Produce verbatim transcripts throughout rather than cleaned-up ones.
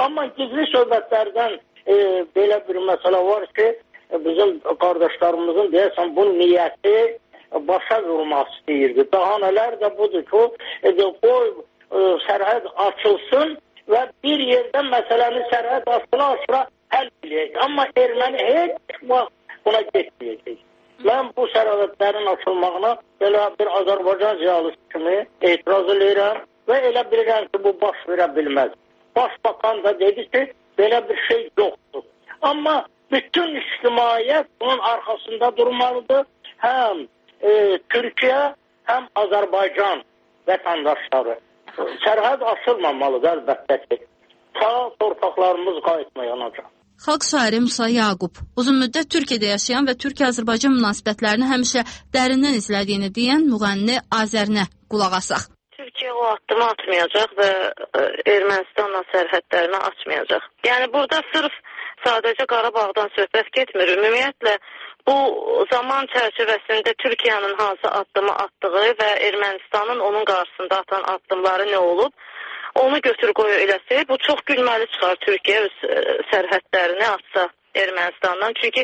Amma gizli söhbətlərdən e, belə bir məsələ var ki, e, bizim qardaşlarımızın deyəsən bu niyyəti başa vurmaq istəyirdi. Daha nələr də budur ki, e, qoy e, sərhəd açılsın və bir yerdən məsələni sərhəd açıla-açıla həll edəcək. Amma erməni heç vaxt buna getməyəcək. Mən bu sərhədlərin açılmağına belə bir Azərbaycan ziyalısı kimi etiraz edirəm və elə bilirəm ki, bu baş verə bilməz. Başbakan da dedi ki, belə bir şey yoxdur. Amma bütün ictimaiyyət bunun arxasında durmalıdır. Həm e, Türkiyə, həm Azərbaycan vətəndaşları. Sərhəd açılmamalıdır əlbəttə ki. Ta torpaqlarımız qayıtmayanacaq. Xalq şairi Musa Yaqub uzun müddət Türkiyədə yaşayan və Türkiyə-Azərbaycan münasibətlərini həmişə dərindən izlədiyini deyən müğənni Azərinə qulaq asaq. Türkiyə o addımı atmayacaq və Ermənistanla sərhədlərini açmayacaq. Yəni burada sırf sadəcə Qarabağdan söhbət getmir. Ümumiyyətlə bu zaman çərçivəsində Türkiyənin hansı addımı atdığı və Ermənistanın onun qarşısında atan addımları nə olub, onu götür qoyu eləsə, bu çox gülməli çıxar Türkiyə öz sərhədlərini açsa Ermənistandan. Çünki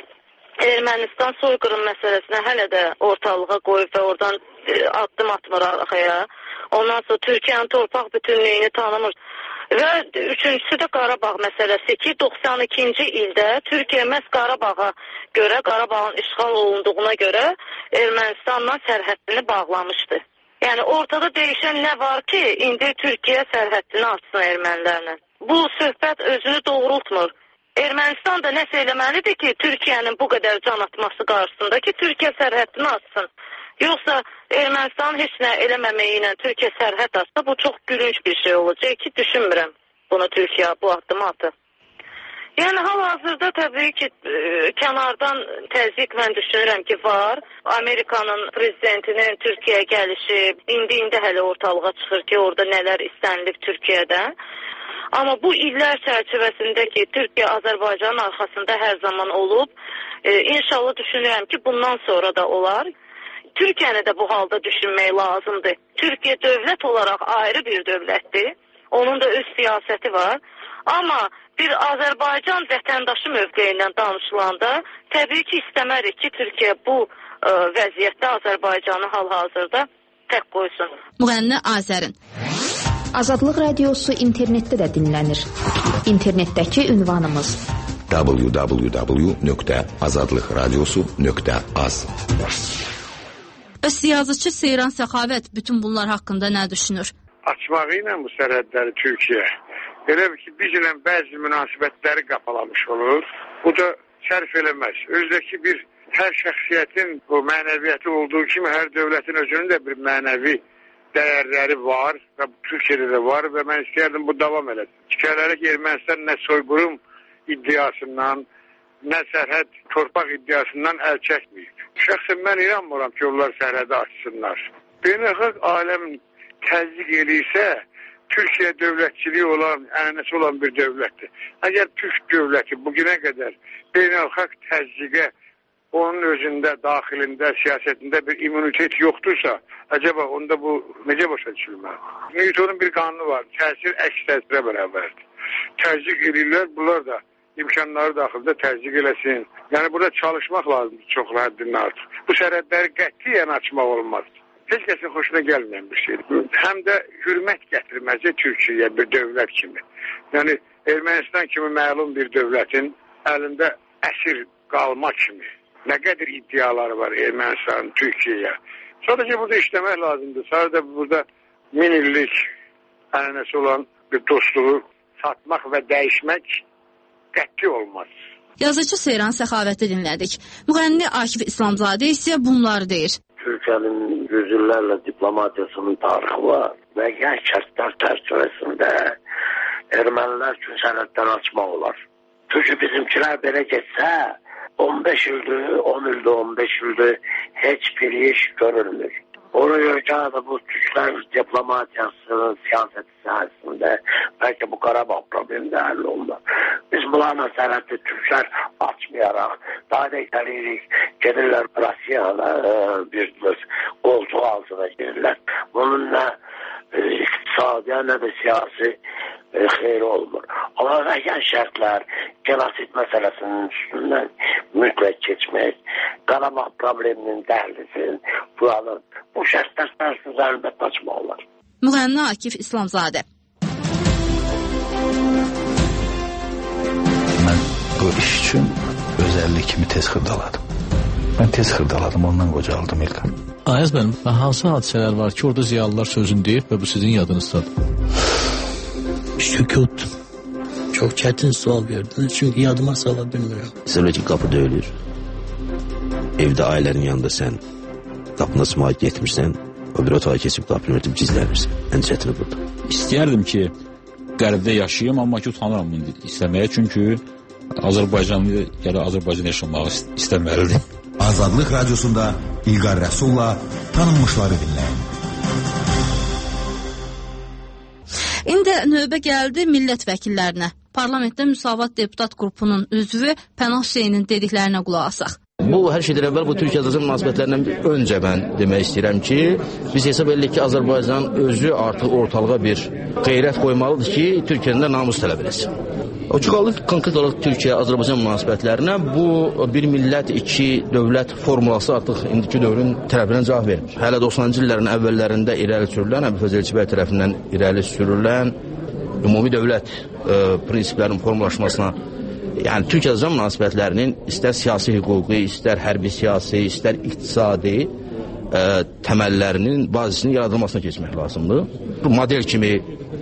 Ermənistan soyqırım məsələsinə hələ də ortalığa qoyub və oradan addım atmır arxaya. Ondan sonra Türkiyənin torpaq bütünlüyünü tanımır. Və üçüncüsü də Qarabağ məsələsi ki, doxsan ikinci ildə Türkiyə məhz Qarabağa görə, Qarabağın işğal olunduğuna görə Ermənistanla sərhədini bağlamışdı. Yəni ortada dəyişən nə var ki, indi Türkiyə sərhədini açsın ermənilərlə. Bu söhbət özünü doğrultmur. Ermənistan da nəsə eləməlidir ki, Türkiyənin bu qədər can atması qarşısında ki, Türkiyə sərhədini açsın. Yoxsa Ermənistan heç nə eləməməyi ilə Türkiyə sərhəd açsa, bu çox gülünç bir şey olacaq ki, düşünmürəm bunu Türkiyə bu addımı atı. Yəni hal-hazırda təbii ki, kənardan təzyiq mən düşünürəm ki, var. Amerikanın prezidentinin Türkiyəyə gəlişi indi-indi hələ ortalığa çıxır ki, orada nələr istənilib Türkiyədən. Amma bu illər çərçivəsində ki, Türkiyə Azərbaycanın arxasında hər zaman olub, e, inşallah düşünürəm ki, bundan sonra da olar. Türkiyəni də bu halda düşünmək lazımdır. Türkiyə dövlət olaraq ayrı bir dövlətdir. Onun da öz siyasəti var. Amma bir Azərbaycan vətəndaşı mövqeyindən danışılanda təbii ki, istəmərik ki, Türkiyə bu ə, vəziyyətdə Azərbaycanı hal-hazırda tək qoysun. Müğənni Azərin. Azadlıq Radiosu internetdə də dinlənir. İnternetdəki ünvanımız w w w nöqtə azadlıq radiosu nöqtə az. Bəs yazıcı Seyran Səxavət bütün bunlar haqqında nə düşünür? Açmağı ilə bu sərhədləri Türkiyə elə ki, bizlə bəzi münasibətləri qapalamış olur. Bu da sərf eləməz. Özdəki bir hər şəxsiyyətin bu mənəviyyəti olduğu kimi hər dövlətin özünün də bir mənəvi dəyərləri var və Türkiyədə də var və mən istəyərdim bu davam eləsin. Fikirlərə ki, Ermənistan nə soyqırım iddiasından, nə sərhəd torpaq iddiasından əl çəkməyib. Şəxsən mən inanmıram ki, onlar sərhədi açsınlar. Beynəlxalq aləm təzyiq eləyirsə, Türkiyə dövlətçiliyi olan, ənənəsi olan bir dövlətdir. Əgər Türk dövləti bugünə qədər beynəlxalq təzyiqə onun özündə, daxilində, siyasətində bir immunitet yoxdursa, acaba onda bu necə başa düşülməli? Newtonun bir qanunu var, təsir əks təsirə bərabərdir. Təzyiq eləyirlər, bunlar da imkanları daxildə təzyiq eləsin. Yəni burada çalışmaq lazımdır çox həddindən artıq. Bu sərhədləri qətiyyən açmaq olmaz. Heç kəsin xoşuna gəlməyən bir şeydir. Həm də hürmət gətirməzə Türkiyəyə bir dövlət kimi. Yəni Ermənistan kimi məlum bir dövlətin əlində əsir qalma kimi nə qədər iddiaları var Ermənistanın Türkiyəyə. Sadəcə burada işləmək lazımdır. Sadəcə burada min illik ənənəsi olan bir dostluğu satmaq və dəyişmək qəti olmaz. Yazıcı Seyran Səxavəti dinlədik. Müğənni Akif İslamzadə isə bunları deyir. Türkiyənin yüzlərlə diplomatiyasının tarixi var və yəni şərtlər çərçivəsində ermənilər üçün sərhədləri açmaq olar. Çünki bizimkilər belə getsə on beş ildir, on ildir, on beş ildir heç bir iş görülmür. Ona görə də bu Türklər diplomatiyasının siyasəti sahəsində bəlkə bu Qarabağ problemi də həll olunur. Biz bunlarla sərhəddə Türklər açmayaraq daha da itəliyirik, gedirlər Rusiyada bir qoltuq altına gedirlər. Bunun nə iqtisadi, nə də siyasi e, xeyri olmur. Ama müəyyən şərtlər, genosid məsələsinin üstündən mütləq keçmək, Qarabağ probleminin dəhlizin, buranın, bu şərtlər sərsiz əlbət açmaq olar. Müğənni Akif İslamzadə. Mən bu iş üçün özəllik kimi tez xırdaladım. Mən tez xırdaladım, ondan qocaldım İlqar. Ayaz mənim, hansı hadisələr var ki, orada ziyalılar sözünü deyib və bu sizin yadınızdadır? Sükut. Çok çetin sual verdiniz çünkü yadıma sala bilmiyorum. Mesela ki kapı döyülür. Evde ailenin yanında sen kapına sımağıt getmirsən, o bir otağa keçib kapını örtüb gizlənirsən. Ən çətini burada. İstəyərdim ki, qərbdə yaşayayım, amma ki utanıram indi istəməyə, çünki Azərbaycanlı ya da Azərbaycan yaşamağı istəməlidir. Azadlıq Radiosunda İlqar Rəsulla tanınmışları dinləyin. İndi növbə gəldi millət vəkillərinə. Parlamentdə Müsavat Deputat Qrupunun üzvü Pənah Hüseynin dediklərinə qulaq asaq. Bu hər şeydən əvvəl bu Türkiyə-Azərbaycan münasibətlərindən öncə mən demək istəyirəm ki, biz hesab edirik ki, Azərbaycan özü artıq ortalığa bir qeyrət qoymalıdır ki, Türkiyədən namus tələb eləsin. O çıxalıq konkret olaraq Türkiyə-Azərbaycan münasibətlərinə bu bir millət, iki dövlət formulası artıq indiki dövrün tərəfindən cavab vermir. Hələ doxsanıncı illərin əvvəllərində irəli sürülən, Əbülfəz Elçibəy tərəfindən irəli sürülən ümumi dövlət e, prinsiplərinin formulaşmasına, yəni Türkiyə-Azərbaycan münasibətlərinin istər siyasi hüquqi, istər hərbi siyasi, istər iqtisadi e, təməllərinin bazisinin yaradılmasına keçmək lazımdır. Bu model kimi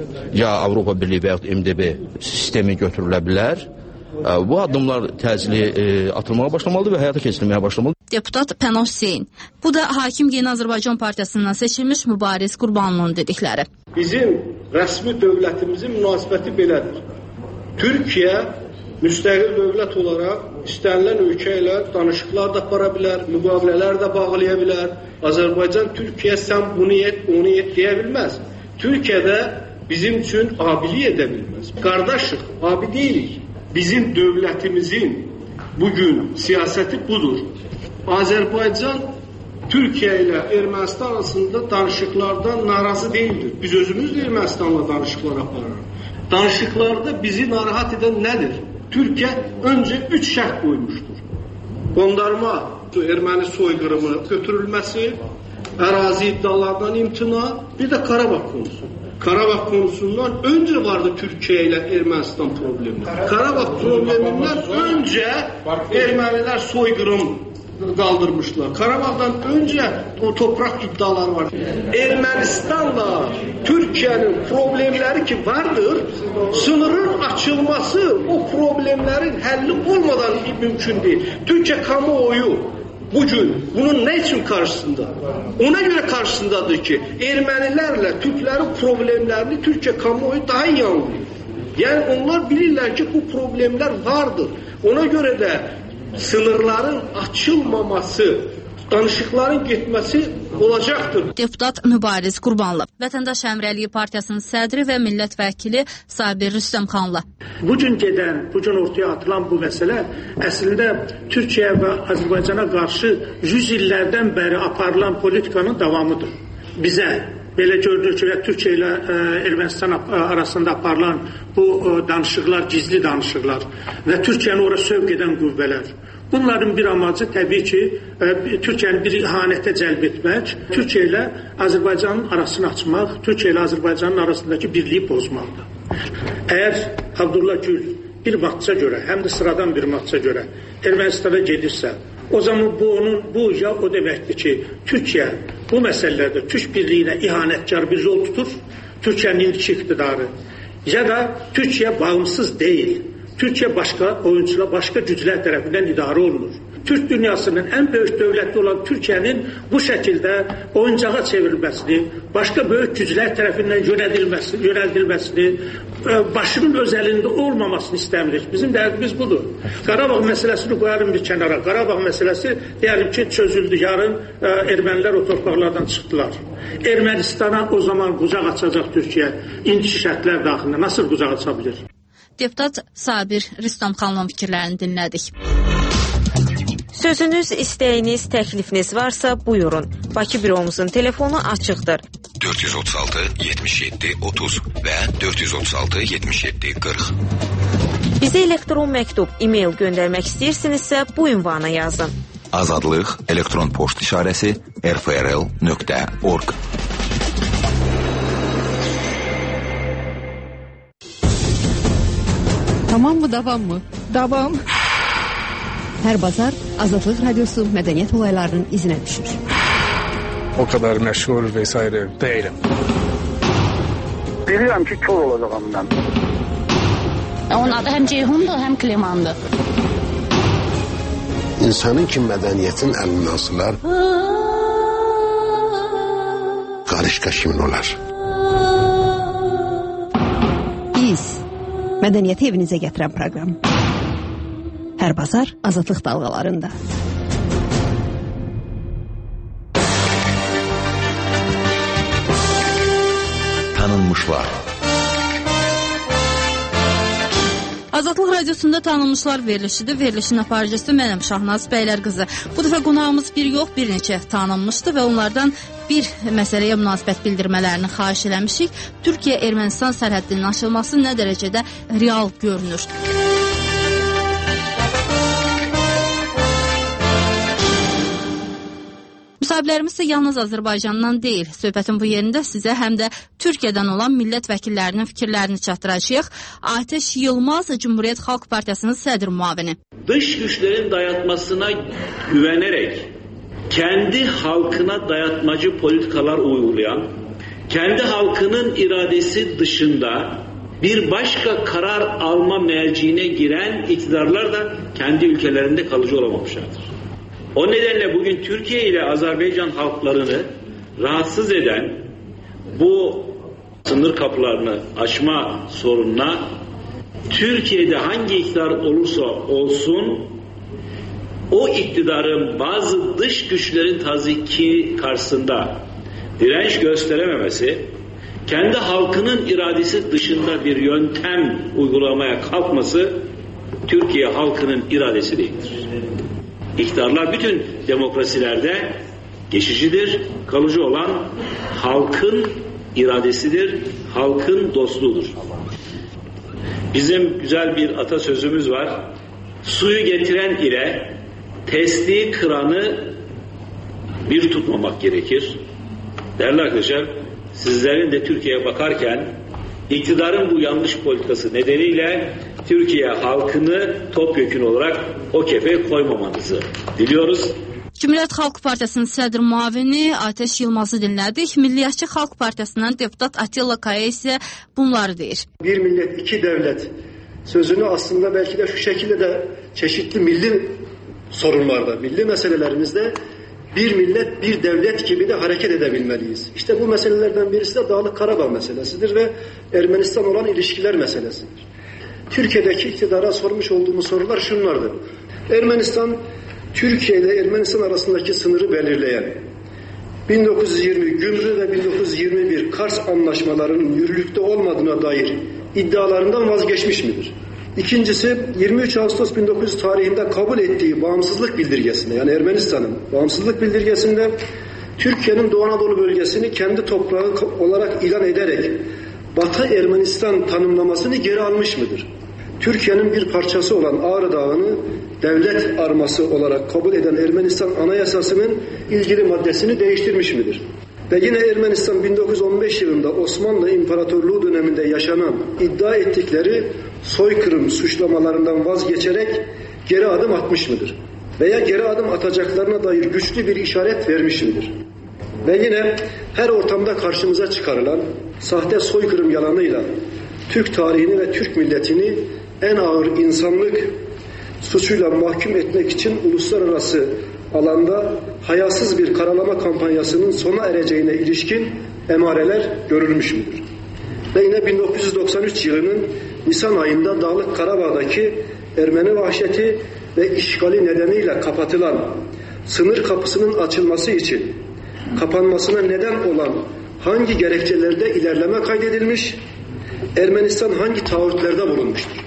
ya Avropa Birliyi və yaxud M D B sistemi götürülə bilər. E, bu addımlar təcili e, atılmağa başlamalıdır və həyata keçirilməyə başlamalıdır. Deputat Pənah Hüseyn. Bu da Hakim Yeni Azərbaycan Partiyasından seçilmiş Mübariz Qurbanlının dedikləri. Bizim rəsmi dövlətimizin münasibəti belədir. Türkiyə müstəqil dövlət olaraq istənilən ölkə ilə danışıqlar da apara bilər, müqavilələr də bağlaya bilər. Azərbaycan Türkiyə sən bunu et, onu et deyə bilməz. Türkiyədə bizim üçün abilik edə bilməz. Qardaşıq, abi deyilik. Bizim dövlətimizin bugün siyasəti budur. Azərbaycan Türkiyə ilə Ermənistan arasında danışıqlardan narazı deyildir. Biz özümüz də Ermənistanla danışıqlar aparırıq. Danışıqlarda bizi narahat edən nədir? Türkiyə öncə üç şərt qoymuşdur. Qondarma erməni soyqırımı götürülməsi, ərazi iddialardan imtina, bir də Qarabağ konusu. Qarabağ konusundan öncə vardı Türkiyə ilə Ermənistan problemi. Qarabağ problemindən öncə ermənilər soyqırım qaldırmışlar. Qarabağdan öncə o toprak iddiaları var. Ermənistanla Türkiyənin problemləri ki vardır, sınırın açılması o problemlərin həlli olmadan mümkün deyil. Türkiyə kamuoyu bugün bunun nə üçün qarşısında? Ona görə qarşısındadır ki, ermənilərlə Türklərin problemlərini Türkiyə kamuoyu daha iyi anlayır. Yəni onlar bilirlər ki, bu problemlər vardır. Ona görə də sınırların açılmaması, danışıqların getməsi olacaqdır. Deputat Mübariz Qurbanlı, Vətəndaş Həmrəyliyi Partiyasının sədri və millət vəkili Sabir Rüstəmxanlı. Bugün gedən, bugün ortaya atılan bu məsələ əslində Türkiyə və Azərbaycana qarşı yüz illərdən bəri aparılan politikanın davamıdır. Bizə belə görünür ki, Türkiyə ilə ə, Ermənistan arasında aparılan bu ə, danışıqlar, gizli danışıqlar və Türkiyəni ora sövq edən qüvvələr. Bunların bir amacı təbii ki, ə, Türkiyəni bir ihanətə cəlb etmək, Türkiyə ilə Azərbaycanın arasını açmaq, Türkiyə ilə Azərbaycanın arasındakı birliyi pozmaqdır. Əgər Abdullah Gül bir vaxtça görə, həm də sıradan bir vaxtça görə Ermənistana gedirsə, o zaman bu onun bu ya o deməkdir ki, Türkiyə bu məsələlərdə Türk birliyinə ihanətkar bir yol tutur, Türkiyənin indiki iqtidarı, ya da Türkiyə bağımsız deyil. Türkiyə başqa oyuncular, başqa güclər tərəfindən idarə olunur. Türk dünyasının ən böyük dövləti olan Türkiyənin bu şəkildə oyuncağa çevrilməsini, başqa böyük güclər tərəfindən yönədilməsini, yönəldilməsini, başının öz əlində olmamasını istəmirik. Bizim dərdimiz budur. Qarabağ məsələsini qoyarım bir kənara. Qarabağ məsələsi deyəlim ki, çözüldü. Yarın ermənilər o torpaqlardan çıxdılar. Ermənistana o zaman qucaq açacaq Türkiyə. İndiki şərtlər daxilində nasıl qucaq aça bilir? Deputat Sabir Rüstəmxanlının fikirlərini dinlədik. Sözünüz, istəyiniz, təklifiniz varsa buyurun. Bakı büromuzun telefonu açıqdır. dört yüz otuz altı yetmiş yedi otuz və dört yüz otuz altı yetmiş yedi qırx. Bizə elektron məktub, e-mail göndərmək istəyirsinizsə bu ünvana yazın. Azadlıq elektron poçt işarəsi r f r l nöqtə org. Tamam mı, davam mı? Davam. Hər bazar Azadlıq Radyosu mədəniyyət olaylarının izinə düşür. O kadar məşhur vesaire değilim. Bilirəm ki, kör olacağım mən. Onun adı həm Ceyhundur, həm Klimandır. İnsanın ki mədəniyyətin əlindən asılar, qarışqa kimin olar? Biz, mədəniyyəti evinizə gətirən proqram. Hər bazar Azadlıq dalğalarında. Tanınmışlar. Azadlıq Radiosunda tanınmışlar verilişidir. Verilişin aparıcısı mənəm Şahnaz Bəylər qızı. Bu dəfə qonağımız bir yox, bir neçə tanınmışdı və onlardan bir məsələyə münasibət bildirmələrini xahiş eləmişik. Türkiyə-Ermənistan sərhəddinin açılması nə dərəcədə real görünür? Müsahiblərimiz isə yalnız Azərbaycandan deyil. Söhbətin bu yerində sizə həm də Türkiyədən olan millət vəkillərinin fikirlərini çatdıracağıq. Ateş Yılmaz, Cumhuriyet Xalq Partiyasının sədr muavini. Dış güçlerin dayatmasına güvenerek kendi halkına dayatmacı politikalar uygulayan, kendi halkının iradesi dışında bir başka karar alma merciine giren iktidarlar da kendi ülkelerinde kalıcı olamamışlardır. O nedenle bugün Türkiye ile Azerbaycan halklarını rahatsız eden bu sınır kapılarını açma sorununa Türkiye'de hangi iktidar olursa olsun o iktidarın bazı dış güçlerin taziki karşısında direnç gösterememesi, kendi halkının iradesi dışında bir yöntem uygulamaya kalkması Türkiye halkının iradesi değildir. İktidarlar bütün demokrasilerde geçicidir, kalıcı olan halkın iradesidir, halkın dostluğudur. Bizim güzel bir atasözümüz var. Suyu getiren ile testiyi kıranı bir tutmamak gerekir. Değerli arkadaşlar, sizlerin de Türkiye'ye bakarken iktidarın bu yanlış politikası nedeniyle Türkiye halkını topyekün olarak o kefeye koymamanızı diliyoruz. Cumhuriyet Xalq Partiyasının sədr muavini Ateş Yılmaz'ı dinlədik. Milliyetçi Xalq Partiyasından deputat Atilla Kaya ise bunları deyir. Bir millet, iki devlet sözünü aslında belki de şu şekilde de çeşitli milli sorunlarda, milli meselelerimizde bir millet, bir devlet gibi de hareket edebilmeliyiz. İşte bu meselelerden birisi de Dağlık Karabağ meselesidir ve Ermenistan olan ilişkiler meselesidir. Türkiye'deki iktidara sormuş olduğumuz sorular şunlardır. Ermenistan, Türkiye ile Ermenistan arasındaki sınırı belirleyen bin dokuz yüz yirmi Gümrü ve bin dokuz yüz yirmi bir Kars anlaşmalarının yürürlükte olmadığına dair iddialarından vazgeçmiş midir? İkincisi, yirmi üç Ağustos bin dokuz yüz tarihinde kabul ettiği bağımsızlık bildirgesinde, yani Ermenistan'ın bağımsızlık bildirgesinde Türkiye'nin Doğu Anadolu bölgesini kendi toprağı olarak ilan ederek Batı Ermenistan tanımlamasını geri almış mıdır? Türkiye'nin bir parçası olan Ağrı Dağı'nı devlet arması olarak kabul eden Ermenistan Anayasası'nın ilgili maddesini değiştirmiş midir? Ve yine Ermenistan bin dokuz yüz on beş yılında Osmanlı İmparatorluğu döneminde yaşanan iddia ettikleri soykırım suçlamalarından vazgeçerek geri adım atmış mıdır? Veya geri adım atacaklarına dair güçlü bir işaret vermiş midir? Ve yine her ortamda karşımıza çıkarılan sahte soykırım yalanıyla Türk tarihini ve Türk milletini en ağır insanlık suçuyla mahkum etmek için uluslararası alanda hayasız bir karalama kampanyasının sona ereceğine ilişkin emareler görülmüş müdür? Ve yine bin dokuz yüz doksan üç yılının Nisan ayında Dağlık Karabağ'daki Ermeni vahşeti ve işgali nedeniyle kapatılan sınır kapısının açılması için kapanmasına neden olan hangi gerekçelerde ilerleme kaydedilmiş, Ermenistan hangi taahhütlerde bulunmuştur?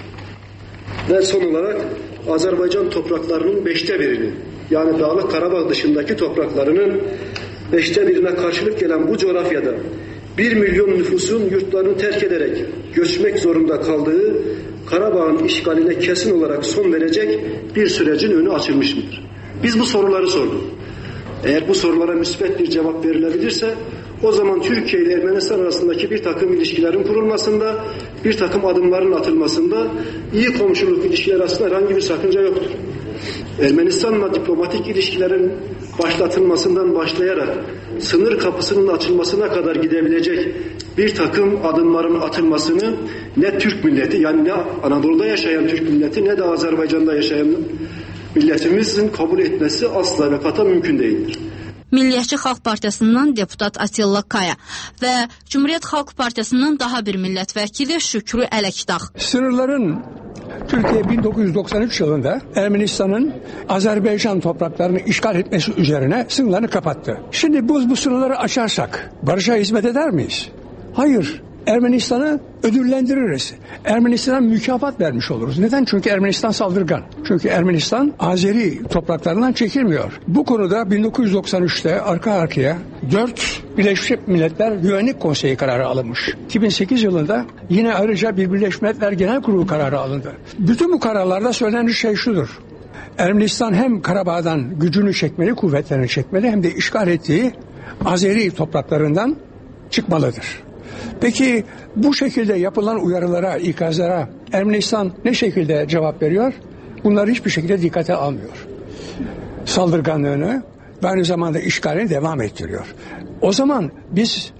Ve son olarak Azerbaycan topraklarının beşte birini, yani Dağlık Karabağ dışındaki topraklarının beşte birine karşılık gelen bu coğrafyada bir milyon nüfusun yurtlarını terk ederek göçmek zorunda kaldığı Karabağ'ın işgaline kesin olarak son verecek bir sürecin önü açılmış mıdır? Biz bu soruları sorduk. Eğer bu sorulara müsbet bir cevap verilebilirse o zaman Türkiye ile Ermenistan arasındaki bir takım ilişkilerin kurulmasında, bir takım adımların atılmasında, iyi komşuluk ilişkiler arasında herhangi bir sakınca yoktur. Ermenistan'la diplomatik ilişkilerin başlatılmasından başlayarak sınır kapısının açılmasına kadar gidebilecek bir takım adımların atılmasını ne Türk milleti, yani ne Anadolu'da yaşayan Türk milleti ne de Azerbaycan'da yaşayan milletimizin kabul etmesi asla ve kata mümkün değildir. Milliyetçi Xalq Partiyasından deputat Atilla Kaya ve Cumhuriyet Xalq Partiyasından daha bir milletvekili Şükrü Ələkdağ. Sınırların Türkiye bin dokuz yüz doksan üç yılında Ermenistan'ın Azerbaycan topraklarını işgal etmesi üzerine sınırlarını kapattı. Şimdi biz bu sınırları açarsak barışa hizmet eder miyiz? Hayır. Ermenistan'ı ödüllendiririz. Ermenistan'a mükafat vermiş oluruz. Neden? Çünkü Ermenistan saldırgan. Çünkü Ermenistan Azeri topraklarından çekilmiyor. Bu konuda bin dokuz yüz doksan üçte arka arkaya dört Birleşmiş Milletler Güvenlik Konseyi kararı alınmış. iki bin sekiz yılında yine ayrıca bir Birleşmiş Milletler Genel Kurulu kararı alındı. Bütün bu kararlarda söylenen şey şudur. Ermenistan hem Karabağ'dan gücünü çekmeli, kuvvetlerini çekmeli, hem de işgal ettiği Azeri topraklarından çıkmalıdır. Peki bu şekilde yapılan uyarılara, ikazlara Ermenistan ne şekilde cevap veriyor? Bunları hiçbir şekilde dikkate almıyor. Saldırganlığını ve aynı zamanda işgalini devam ettiriyor. O zaman biz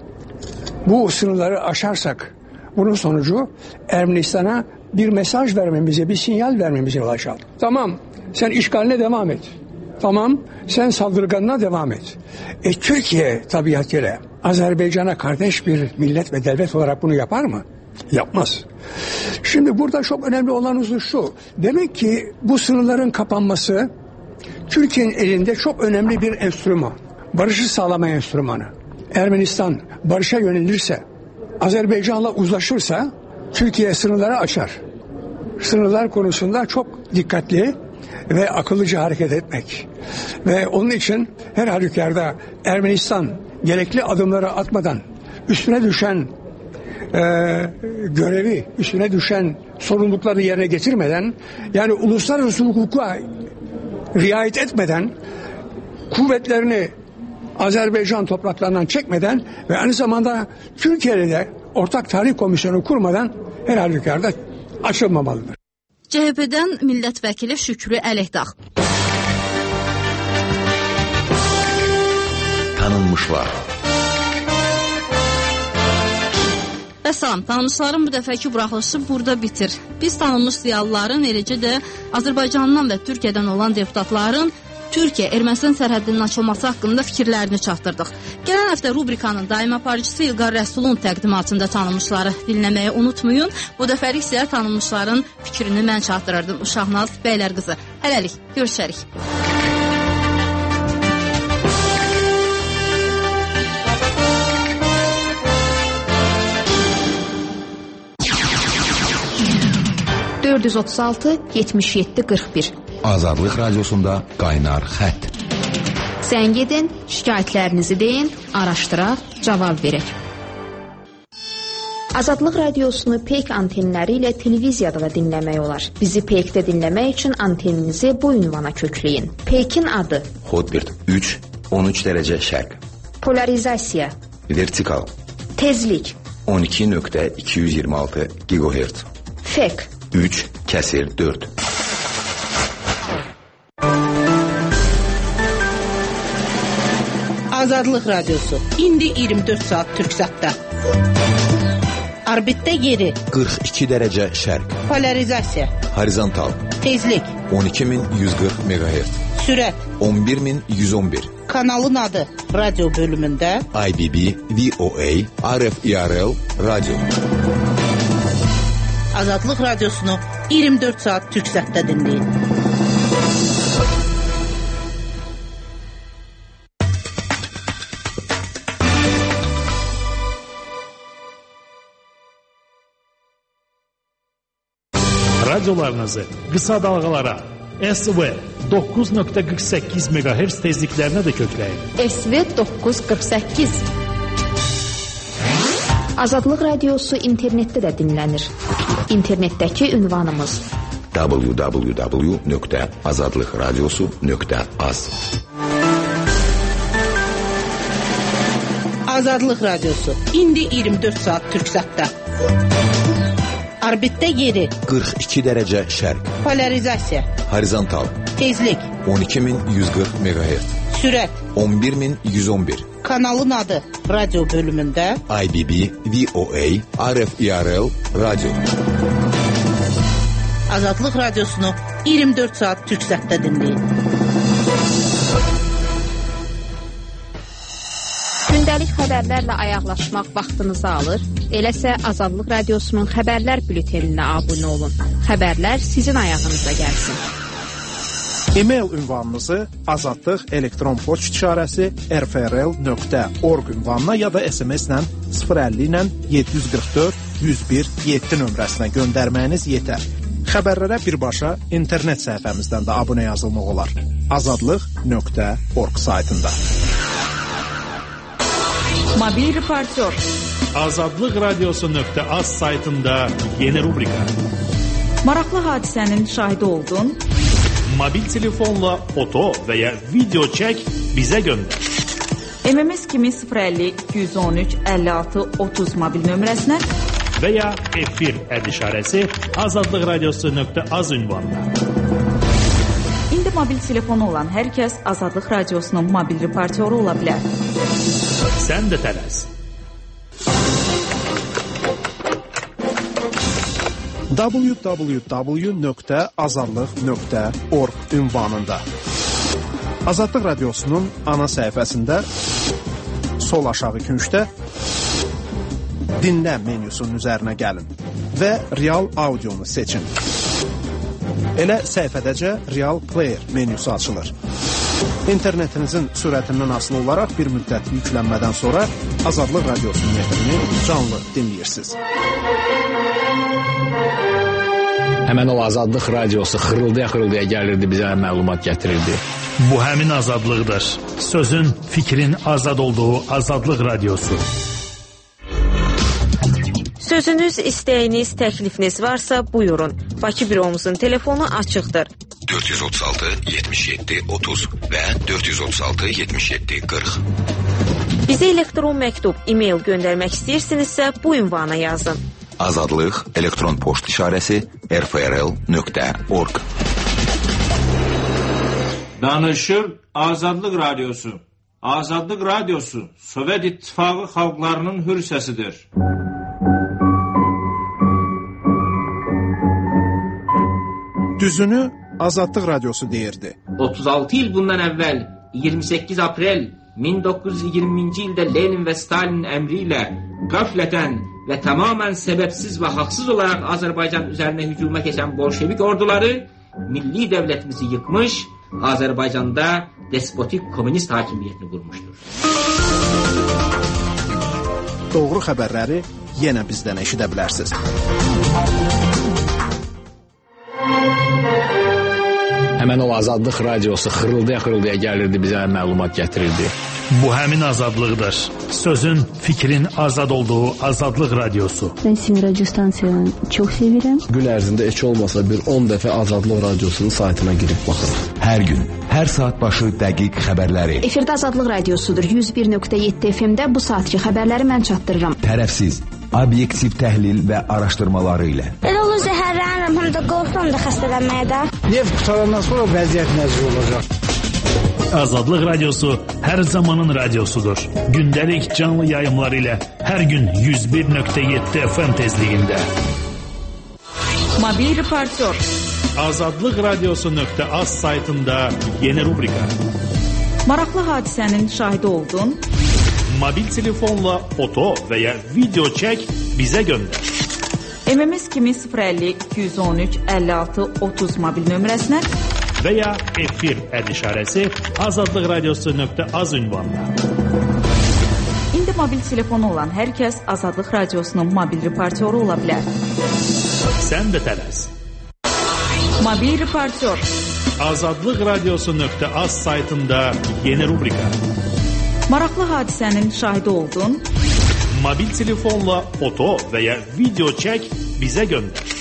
bu sınırları aşarsak bunun sonucu Ermenistan'a bir mesaj vermemize, bir sinyal vermemize olacak. Tamam, sen işgaline devam et. Tamam, sen saldırganına devam et. E Türkiye tabiatıyla Azerbaycan'a kardeş bir millet ve devlet olarak bunu yapar mı? Yapmaz. Şimdi burada çok önemli olan husus şu. Demek ki bu sınırların kapanması Türkiye'nin elinde çok önemli bir enstrüman. Barışı sağlama enstrümanı. Ermenistan barışa yönelirse, Azerbaycan'la uzlaşırsa Türkiye sınırları açar. Sınırlar konusunda çok dikkatli ve akıllıca hareket etmek. Ve onun için her halükarda Ermenistan gerekli adımları atmadan üstüne düşen e, görevi, üstüne düşen sorumlulukları yerine getirmeden, yani uluslararası hukuka riayet etmeden, kuvvetlerini Azerbaycan topraklarından çekmeden ve aynı zamanda Türkiye'de de ortak tarih komisyonu kurmadan her halükarda açılmamalıdır. C H P'den milletvəkili Şükrü Ələkdağ. Tanınmışlar. Və salam, tanınmışların bu dəfəki buraxılışı burada bitir. Biz tanınmış ziyalıların, eləcə də Azərbaycandan və Türkiyədən olan deputatların Türkiyə-Ermənistan sərhədinin açılması haqqında fikirlərini çatdırdıq. Gələn həftə rubrikanın daimi aparıcısı İlqar Rəsulun təqdimatında tanınmışları dinləməyi unutmayın. Bu dəfəlik sizə tanınmışların fikrini mən çatdırırdım. Şahnaz Bəylər qızı. Hələlik, görüşərik. dörd yüz otuz altı yetmiş yeddi qırx bir Azadlıq Radiosunda Qaynar Xətt. Zəng edin, şikayətlərinizi deyin, araşdıraq, cavab verək. Azadlıq Radiosunu Peyk antenləri ilə televiziyada da dinləmək olar. Bizi Peykdə dinləmək üçün anteninizi bu ünvana kökləyin. Peykin adı: Hotbird üç on üç dərəcə şərq. Polarizasiya: Vertikal. Tezlik: on iki nöqtə iki yüz iyirmi altı gigahertz. Fek: üç kəsir dörd. Azadlıq Radiosu. İndi iyirmi dörd saat Türksatda. Orbitdə yeri. qırx iki dərəcə şərq. Polarizasiya. Horizontal. Tezlik. on iki min yüz qırx megahertz. Sürət. on bir min yüz on bir. Kanalın adı radyo bölümündə I B B, V O A, R F I R L, radyo. Azadlıq Radiosunu iyirmi dörd saat Türksatda dinləyin. Radyolarınızı kısa dalgalara, S V doqquz nöqtə qırx səkkiz meqahertz tezliklərinə də kökləyin. S V doqquz qırx səkkiz. Azadlıq Radiosu internetdə də dinlənir. İnternetdəki ünvanımız w w w nöqtə azadlıq radiosu nöqtə az. Azadlıq Radiosu indi iyirmi dörd saat Türksatda. Orbitdə yeri qırx iki dərəcə şərq. Polarizasiya Horizontal tezlik on iki min yüz qırx meqahertz. Sürət on bir min yüz on bir. Kanalın adı radyo bölümündə I B B, V O A, R F I R L radyo. Azadlıq Radiosunu iyirmi dörd saat Türksatda dinləyin. Gündəlik xəbərlərlə ayaqlaşmaq vaxtınızı alır. Eləsə Azadlıq Radiosunun xəbərlər bülteninə abunə olun. Xəbərlər sizin ayağınıza gəlsin. E-mail ünvanınızı azadlıq elektron poçt işarəsi r f r l nöqtə org ünvanına ya da S M S ilə sıfır əlli ilə yeddi yüz qırx dörd yüz bir yeddi nömrəsinə göndərməyiniz yetər. Xəbərlərə birbaşa internet səhifəmizdən də abunə yazılmaq olar. azadlıq nöqtə org saytında. Mobil reportyor Azadlıq Radiosu nöqtə az saytında yeni rubrika. Maraqlı hadisənin şahidi oldun. Mobil telefonla foto və ya video çək bizə göndər. M M S kimi sıfır əlli iki yüz on üç əlli altı otuz mobil nömrəsinə və ya efir əd işarəsi azadlıq radiosu nöqtə az ünvanına. İndi mobil telefonu olan hər kəs Azadlıq Radiosunun mobil reportyoru ola bilər. Sən də tələs. w w w nöqtə azadlıq nöqtə org ünvanında. Azadlıq Radiosunun ana səhifəsində sol aşağı küncdə dinlə menyusunun üzərinə gəlin və real audionu seçin. Elə səhifədəcə real player menyusu açılır. İnternetinizin sürətindən asılı olaraq bir müddət yüklənmədən sonra Azadlıq Radiosunun efrini canlı dinləyirsiniz. Həmən o Azadlıq Radiosu xırıldaya-xırıldaya gəlirdi, bizə məlumat gətirirdi. Bu həmin azadlıqdır. Sözün, fikrin azad olduğu Azadlıq Radiosu. Sözünüz, istəyiniz, təklifiniz varsa buyurun. Bakı büromuzun telefonu açıqdır. dörd yüz otuz altı yetmiş yeddi otuz və dörd yüz otuz altı yetmiş yeddi qırx. Bizə elektron məktub, e-mail göndərmək istəyirsinizsə bu ünvana yazın. Azadlıq elektron poçt işarəsi r f r l nöqtə org. Danışır Azadlıq Radiosu. Azadlıq Radiosu Sovet İttifaqı xalqlarının hür səsidir. Düzünü Azadlıq Radiosu deyirdi. otuz altı il bundan əvvəl iyirmi səkkiz aprel min doqquz yüz iyirminci ildə Lenin və Stalin əmri ilə qəflətən və tamamən səbəbsiz və haqsız olaraq Azərbaycan üzərinə hücuma keçən bolşevik orduları milli dövlətimizi yıkmış, Azərbaycanda despotik komünist hakimiyyətini qurmuşdur. Doğru xəbərləri yenə bizdən eşidə bilərsiniz. Həmən o Azadlıq Radiosu xırıldaya-xırıldaya gəlirdi, bizə məlumat gətirirdi. Bu həmin azadlıqdır. Sözün, fikrin azad olduğu Azadlıq Radiosu. Ben sizin radyo stansiyanı çox sevirəm. Gün ərzində heç olmasa bir on dəfə Azadlıq Radiosunun saytına girib baxırıq. Hər gün, hər saat başı dəqiq xəbərləri. Efirdə Azadlıq Radiosudur. yüz bir nöqtə yeddi F M-də bu saatki xəbərləri mən çatdırıram. Tərəfsiz, obyektiv təhlil və araşdırmaları ilə. Elə olur zəhərlənirəm, həm də qorxuram da xəstələnməyə də. Neft qutarandan sonra vəziyyət nəzir olacaq. Azadlıq Radiosu hər zamanın radiosudur. Gündəlik canlı yayımları ilə hər gün yüz bir nöqtə yeddi F M tezliyində. Mobil reportyor Azadlıq Radiosu nöqtə az saytında yeni rubrika. Maraqlı hadisənin şahidi oldun. Mobil telefonla foto və ya video çək bizə göndər. M M S kimi sıfır əlli iki yüz on üç əlli altı otuz mobil nömrəsinə və ya efir əd işarəsi azadlıq radiosu nöqtə az ünvanına. İndi mobil telefonu olan hər kəs Azadlıq Radiosunun mobil reportyoru ola bilər. Sən də tələs. Mobil reportyor azadlıq radiosu nöqtə az saytında yeni rubrika. Maraqlı hadisənin şahidi oldun? Mobil telefonla foto və ya video çək bizə göndər.